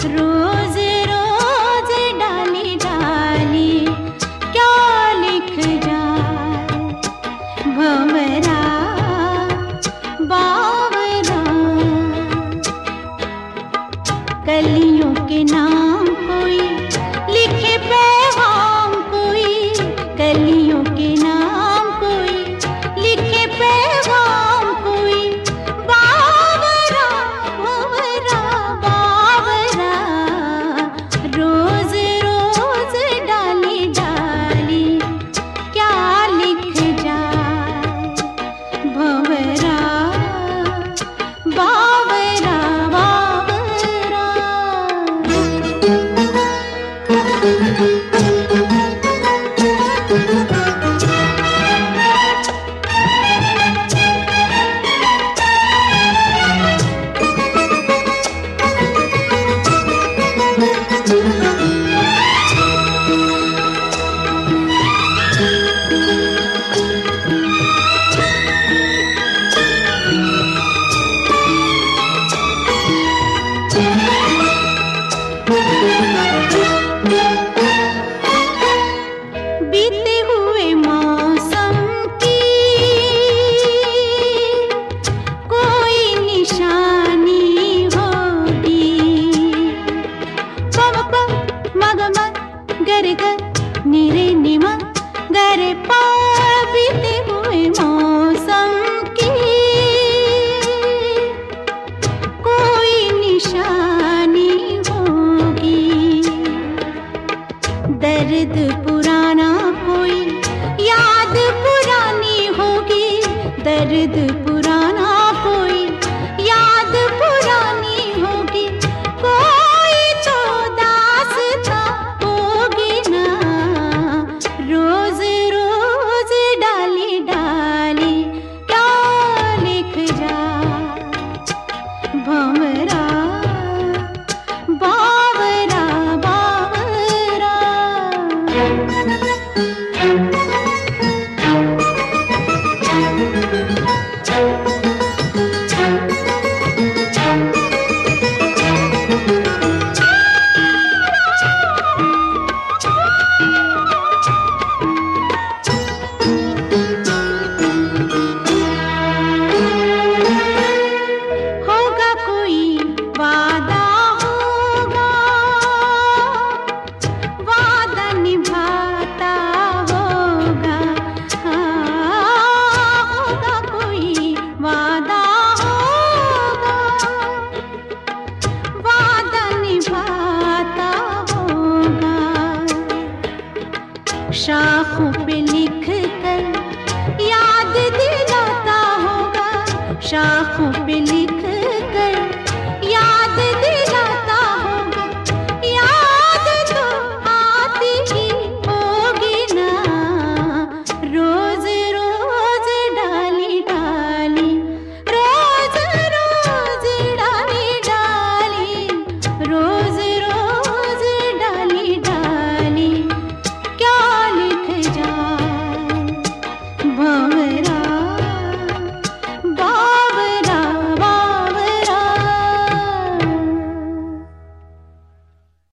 रोज रोज डाली डाली क्या लिख जाए भंवरा बावरा। कलियों के नाम कोई लिखे पैगाम कोई, कलियों के नाम कोई लिखे पैगाम कोई, बावरा भंवरा बावरा। रोज रोज डाली डाली क्या लिख जाए भंवरा बावरा बावरा। बीते हुए मौसम की कोई निशानी होगी, पम पम मग मग गर गर निरे निमा गर पा। बीते हुए मौसम की कोई निशानी होगी, दर्द पुराना कोई याद पुरानी होगी, दर्द पुराना कोई याद पुरानी होगी, कोई तो दास्तां होगी ना। रोज रोज डाली डाली क्या लिख जाए भंवरा बावरा बावरा। होगा कोई वादा होगा, वादा निभाता होगा। हाँ, होगा कोई वादा होगा, वादा निभाता होगा। शाखों